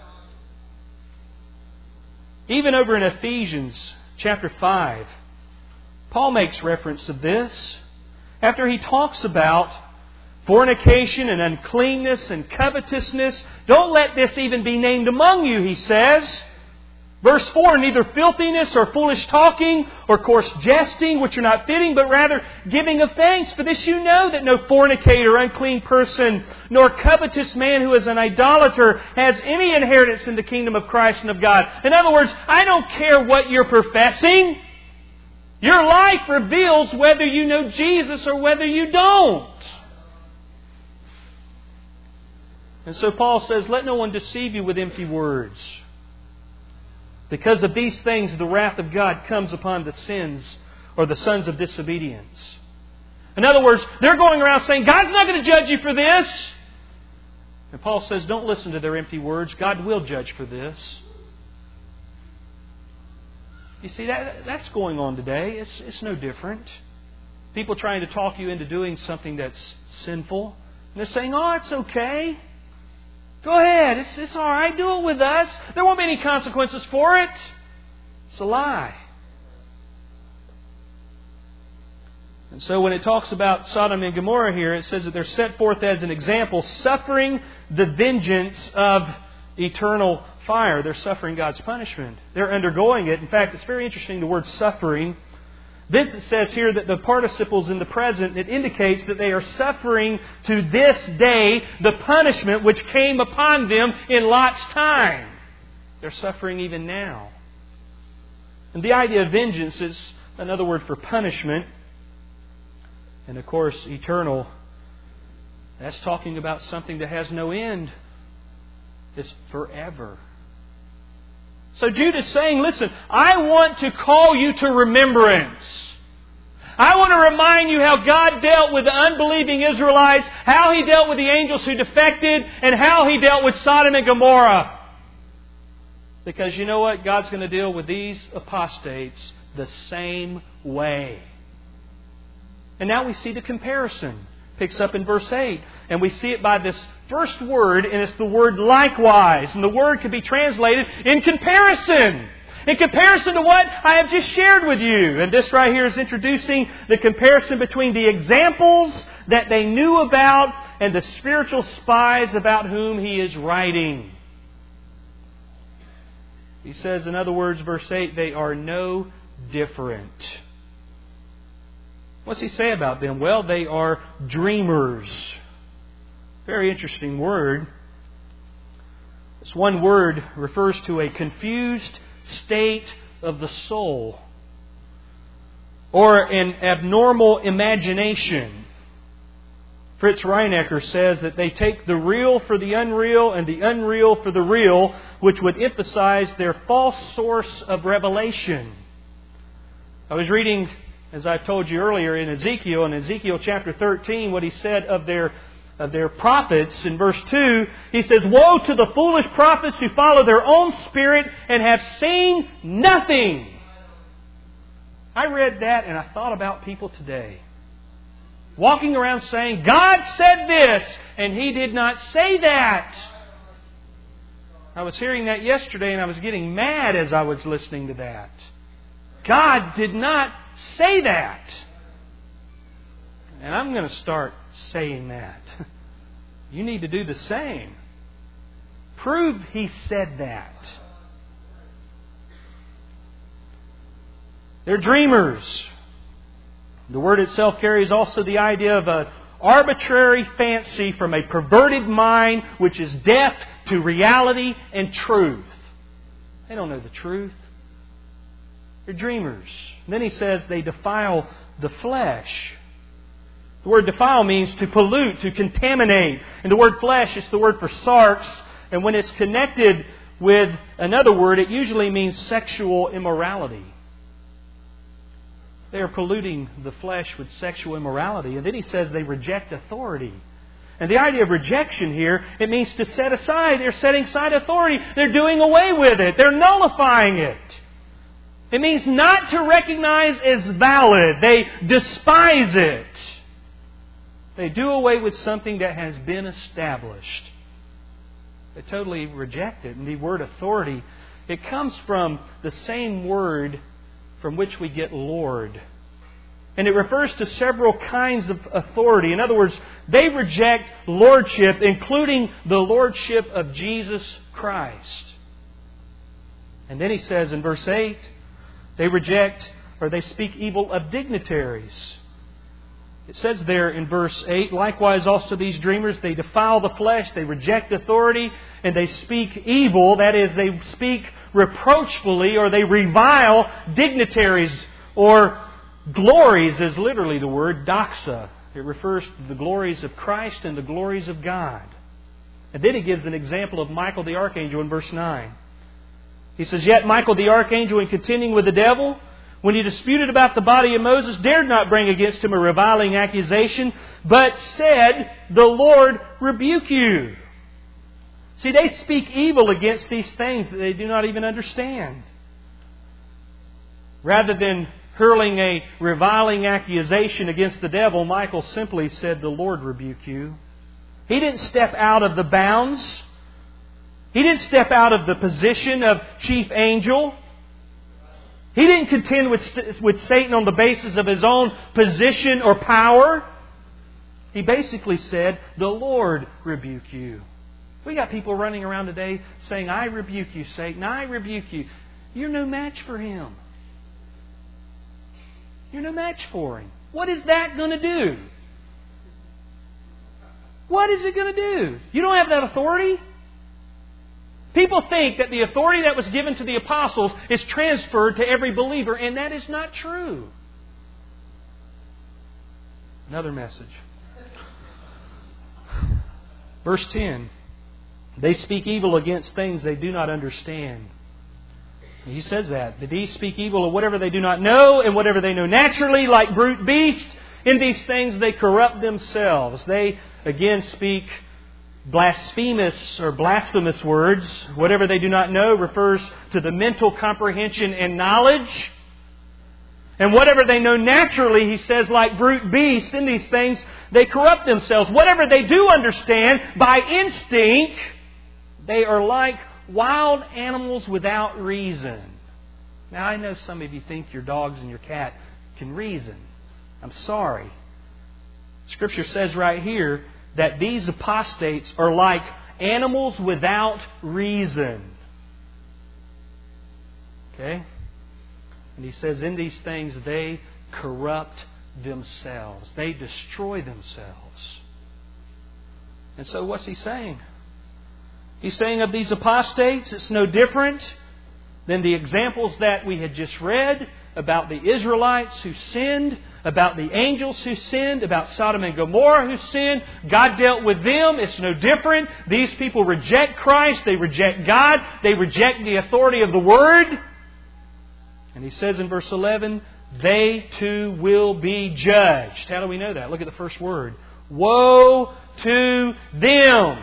Even over in Ephesians chapter five, Paul makes reference of this. After he talks about fornication and uncleanness and covetousness, don't let this even be named among you, he says. Verse four, neither filthiness or foolish talking or coarse jesting, which are not fitting, but rather giving of thanks. For this you know that no fornicator, unclean person, nor covetous man who is an idolater has any inheritance in the kingdom of Christ and of God. In other words, I don't care what you're professing. Your life reveals whether you know Jesus or whether you don't. And so Paul says, let no one deceive you with empty words. Because of these things, the wrath of God comes upon the sins or the sons of disobedience. In other words, they're going around saying, God's not going to judge you for this. And Paul says, don't listen to their empty words. God will judge for this. You see, that that's going on today. It's, it's no different. People trying to talk you into doing something that's sinful. And they're saying, oh, it's okay. Go ahead. It's, it's all right. Do it with us. There won't be any consequences for it. It's a lie. And so when it talks about Sodom and Gomorrah here, it says that they're set forth as an example, suffering the vengeance of eternal fire. They're suffering God's punishment. They're undergoing it. In fact, it's very interesting, the word suffering. Vincent says here that the participles in the present, it indicates that they are suffering to this day the punishment which came upon them in Lot's time. They're suffering even now. And the idea of vengeance is another word for punishment. And of course, eternal. That's talking about something that has no end. It's forever. So Jude is saying, listen, I want to call you to remembrance. I want to remind you how God dealt with the unbelieving Israelites, how He dealt with the angels who defected, and how He dealt with Sodom and Gomorrah. Because you know what? God's going to deal with these apostates the same way. And now we see the comparison. Picks up in verse eight. And we see it by this first word, and it's the word likewise. And the word can be translated in comparison. In comparison to what I have just shared with you. And this right here is introducing the comparison between the examples that they knew about and the spiritual spies about whom he is writing. He says, in other words, verse eight, they are no different. What's he say about them? Well, they are dreamers. Very interesting word. This one word refers to a confused state of the soul or an abnormal imagination. Fritz Reinecker says that they take the real for the unreal and the unreal for the real, which would emphasize their false source of revelation. I was reading, as I've told you earlier, in Ezekiel, in Ezekiel chapter thirteen, what he said of their of their prophets. In verse two, he says, woe to the foolish prophets who follow their own spirit and have seen nothing. I read that and I thought about people today. Walking around saying, God said this, and He did not say that. I was hearing that yesterday and I was getting mad as I was listening to that. God did not say that. And I'm going to start saying that. You need to do the same. Prove He said that. They're dreamers. The word itself carries also the idea of an arbitrary fancy from a perverted mind which is deaf to reality and truth. They don't know the truth. They're dreamers. And then he says they defile the flesh. The word defile means to pollute, to contaminate. And the word flesh is the word for sarx. And when it's connected with another word, it usually means sexual immorality. They are polluting the flesh with sexual immorality. And then he says they reject authority. And the idea of rejection here, it means to set aside. They're setting aside authority. They're doing away with it. They're nullifying it. It means not to recognize as valid. They despise it. They do away with something that has been established. They totally reject it. And the word authority, it comes from the same word from which we get Lord. And it refers to several kinds of authority. In other words, they reject lordship, including the lordship of Jesus Christ. And then he says in verse eight, they reject or they speak evil of dignitaries. It says there in verse eight, likewise also these dreamers, they defile the flesh, they reject authority, and they speak evil. That is, they speak reproachfully or they revile dignitaries, or glories is literally the word doxa. It refers to the glories of Christ and the glories of God. And then he gives an example of Michael the archangel in verse nine. He says, yet Michael the archangel, in contending with the devil, when he disputed about the body of Moses, dared not bring against him a reviling accusation, but said, the Lord rebuke you. See, they speak evil against these things that they do not even understand. Rather than hurling a reviling accusation against the devil, Michael simply said, the Lord rebuke you. He didn't step out of the bounds. He didn't step out of the position of chief angel. He didn't contend with, with Satan on the basis of his own position or power. He basically said, the Lord rebuke you. We got people running around today saying, I rebuke you, Satan. I rebuke you. You're no match for him. You're no match for him. What is that going to do? What is it going to do? You don't have that authority. People think that the authority that was given to the apostles is transferred to every believer, and that is not true. Another message. Verse ten. They speak evil against things they do not understand. He says that. The these speak evil of whatever they do not know, and whatever they know naturally, like brute beasts. In these things they corrupt themselves. They, again, speak blasphemous or blasphemous words. Whatever they do not know refers to the mental comprehension and knowledge. And whatever they know naturally, he says, like brute beasts, in these things they corrupt themselves. Whatever they do understand by instinct, they are like wild animals without reason. Now, I know some of you think your dogs and your cat can reason. I'm sorry. Scripture says right here that these apostates are like animals without reason. Okay? And he says in these things they corrupt themselves. They destroy themselves. And so what's he saying? He's saying of these apostates, it's no different than the examples that we had just read about the Israelites who sinned, about the angels who sinned, about Sodom and Gomorrah who sinned. God dealt with them. It's no different. These people reject Christ. They reject God. They reject the authority of the Word. And he says in verse eleven, they too will be judged. How do we know that? Look at the first word. Woe to them.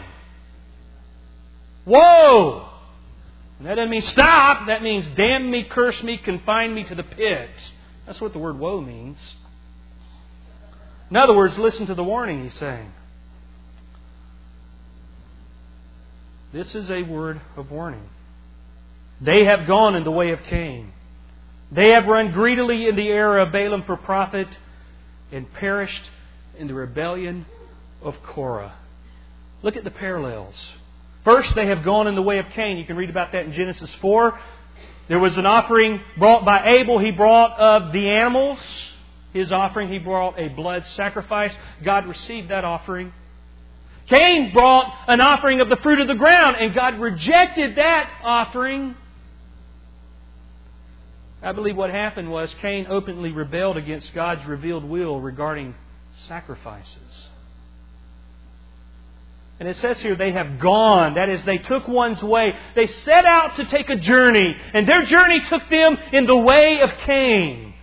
Woe! And that doesn't mean stop. That means damn me, curse me, confine me to the pit. That's what the word woe means. In other words, listen to the warning he's saying. This is a word of warning. They have gone in the way of Cain. They have run greedily in the error of Balaam for profit and perished in the rebellion of Korah. Look at the parallels. First, they have gone in the way of Cain. You can read about that in Genesis four. There was an offering brought by Abel. He brought of the animals. His offering, he brought a blood sacrifice. God received that offering. Cain brought an offering of the fruit of the ground, and God rejected that offering. I believe what happened was Cain openly rebelled against God's revealed will regarding sacrifices. And it says here they have gone. That is, they took one's way. They set out to take a journey. And their journey took them in the way of Cain.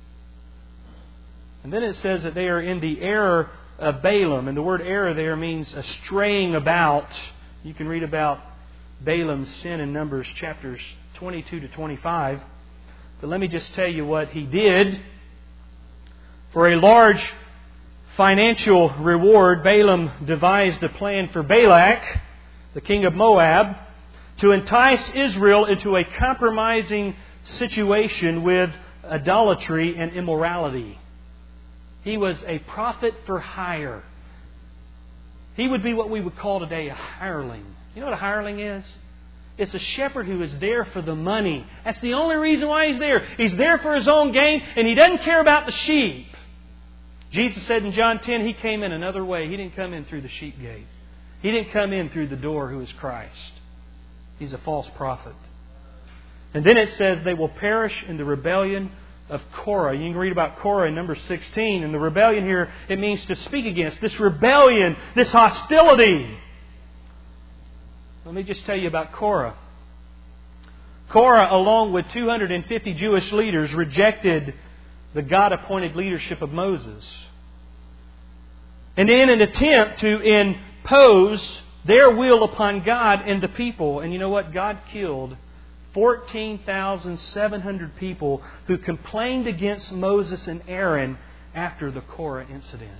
And then it says that they are in the error of Balaam. And the word error there means a straying about. You can read about Balaam's sin in Numbers chapters twenty-two to twenty-five. But let me just tell you what he did. For a large financial reward, Balaam devised a plan for Balak, the king of Moab, to entice Israel into a compromising situation with idolatry and immorality. He was a prophet for hire. He would be what we would call today a hireling. You know what a hireling is? It's a shepherd who is there for the money. That's the only reason why he's there. He's there for his own gain, and he doesn't care about the sheep. Jesus said in John ten, He came in another way. He didn't come in through the sheep gate. He didn't come in through the door who is Christ. He's a false prophet. And then it says they will perish in the rebellion of Korah. You can read about Korah in number sixteen. And the rebellion here, it means to speak against. This rebellion, this hostility. Let me just tell you about Korah. Korah, along with two hundred fifty Jewish leaders, rejected the God-appointed leadership of Moses. And in an attempt to impose their will upon God and the people, and you know what? God killed fourteen thousand seven hundred people who complained against Moses and Aaron after the Korah incident.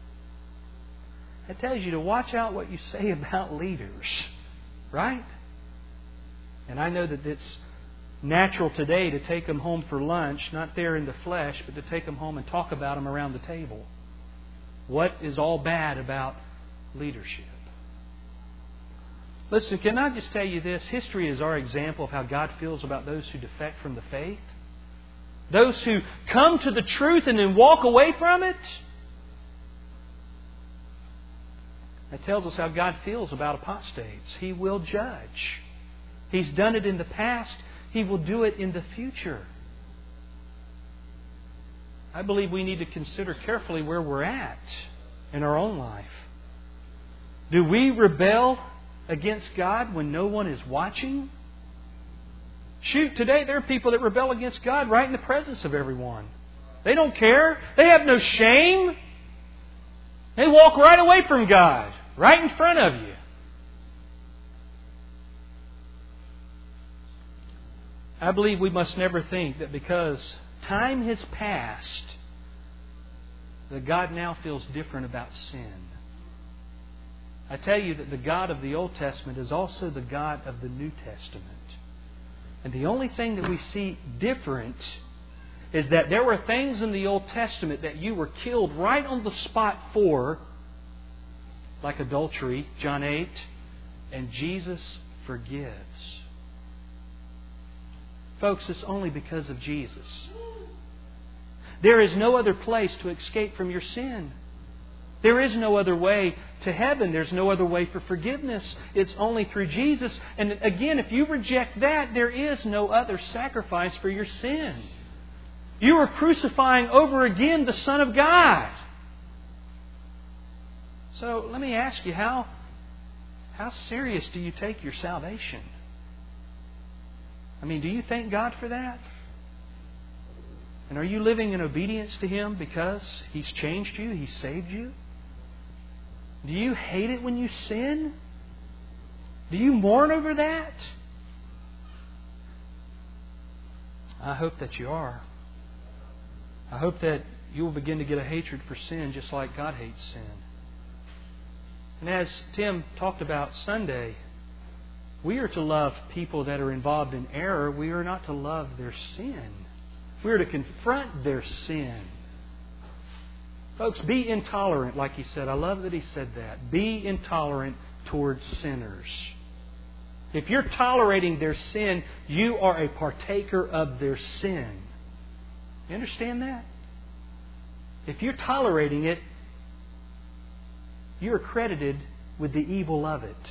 It tells you to watch out what you say about leaders. Right? And I know that it's natural today to take them home for lunch, not there in the flesh, but to take them home and talk about them around the table. What is all bad about leadership? Listen, can I just tell you this? History is our example of how God feels about those who defect from the faith. Those who come to the truth and then walk away from it. That tells us how God feels about apostates. He will judge. He's done it in the past. He will do it in the future. I believe we need to consider carefully where we're at in our own life. Do we rebel against God when no one is watching? Shoot, today there are people that rebel against God right in the presence of everyone. They don't care. They have no shame. They walk right away from God, right in front of you. I believe we must never think that because time has passed, that God now feels different about sin. I tell you that the God of the Old Testament is also the God of the New Testament. And the only thing that we see different is that there were things in the Old Testament that you were killed right on the spot for, like adultery, John eight, and Jesus forgives. Folks, it's only because of Jesus. There is no other place to escape from your sin. There is no other way to heaven. There's no other way for forgiveness. It's only through Jesus. And again, if you reject that, there is no other sacrifice for your sin. You are crucifying over again the Son of God. So let me ask you, how, how serious do you take your salvation? I mean, do you thank God for that? And are you living in obedience to Him because He's changed you, He's saved you? Do you hate it when you sin? Do you mourn over that? I hope that you are. I hope that you will begin to get a hatred for sin just like God hates sin. And as Tim talked about Sunday, we are to love people that are involved in error. We are not to love their sin. We are to confront their sin. Folks, be intolerant, like he said. I love that he said that. Be intolerant towards sinners. If you're tolerating their sin, you are a partaker of their sin. You understand that? If you're tolerating it, you're credited with the evil of it.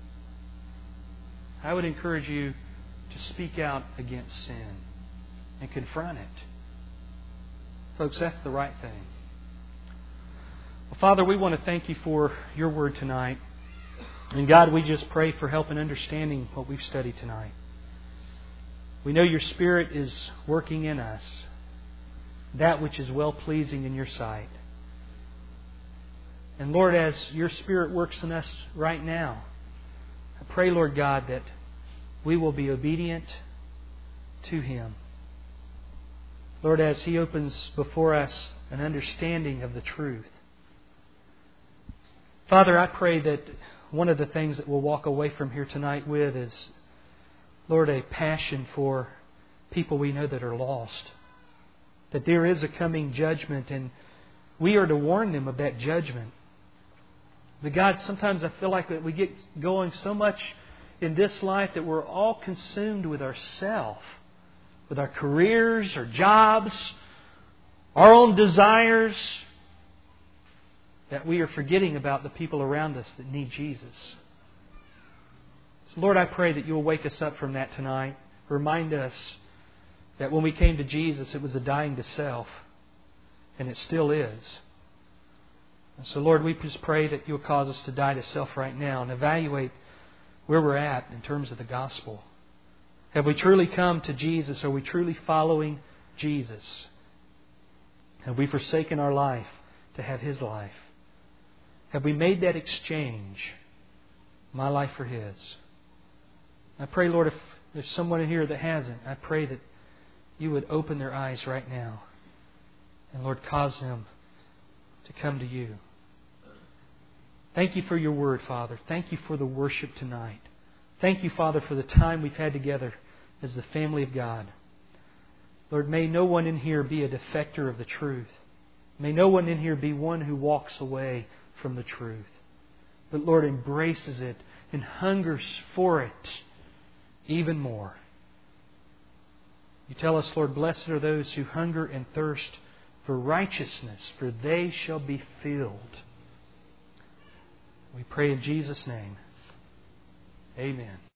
I would encourage you to speak out against sin and confront it. Folks, that's the right thing. Well, Father, we want to thank You for Your Word tonight. And God, we just pray for help in understanding what we've studied tonight. We know Your Spirit is working in us, that which is well-pleasing in Your sight. And Lord, as Your Spirit works in us right now, I pray, Lord God, that we will be obedient to Him. Lord, as He opens before us an understanding of the truth. Father, I pray that one of the things that we'll walk away from here tonight with is, Lord, a passion for people we know that are lost. That there is a coming judgment, and we are to warn them of that judgment. But God, sometimes I feel like that we get going so much in this life that we're all consumed with ourselves, with our careers, our jobs, our own desires, that we are forgetting about the people around us that need Jesus. So Lord, I pray that You'll wake us up from that tonight. Remind us that when we came to Jesus, it was a dying to self, and it still is. And so Lord, we just pray that You'll cause us to die to self right now and evaluate where we're at in terms of the gospel. Have we truly come to Jesus? Are we truly following Jesus? Have we forsaken our life to have His life? Have we made that exchange, my life for His? I pray, Lord, if there's someone in here that hasn't, I pray that You would open their eyes right now. And Lord, cause them to come to You. Thank You for Your Word, Father. Thank You for the worship tonight. Thank You, Father, for the time we've had together as the family of God. Lord, may no one in here be a defector of the truth. May no one in here be one who walks away from the truth. But Lord, embraces it and hungers for it even more. You tell us, Lord, blessed are those who hunger and thirst for righteousness, for they shall be filled. We pray in Jesus' name. Amen.